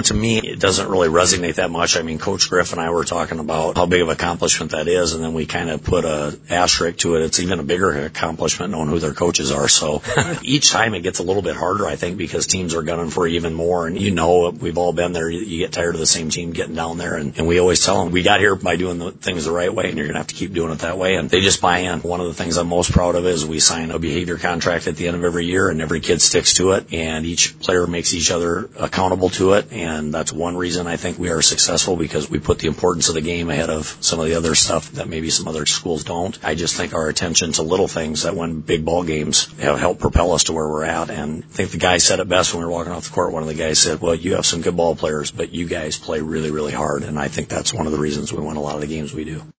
To me, it doesn't really resonate that much. I mean, Coach Griff and I were talking about how big of an accomplishment that is, and then we kind of put a asterisk to it. It's even a bigger accomplishment knowing who their coaches are. So each time it gets a little bit harder, I think, because teams are gunning for even more. And we've all been there. You get tired of the same team getting down there. And we always tell them, we got here by doing the things the right way, and you're going to have to keep doing it that way. And they just buy in. One of the things I'm most proud of is we sign a behavior contract at the end of every year, and every kid sticks to it, and each player makes each other accountable to it. And that's one reason I think we are successful, because we put the importance of the game ahead of some of the other stuff that maybe some other schools don't. I just think our attention to little things that win big ball games have helped propel us to where we're at. And I think the guy said it best when we were walking off the court. One of the guys said, well, you have some good ball players, but you guys play really, really hard. And I think that's one of the reasons we win a lot of the games we do.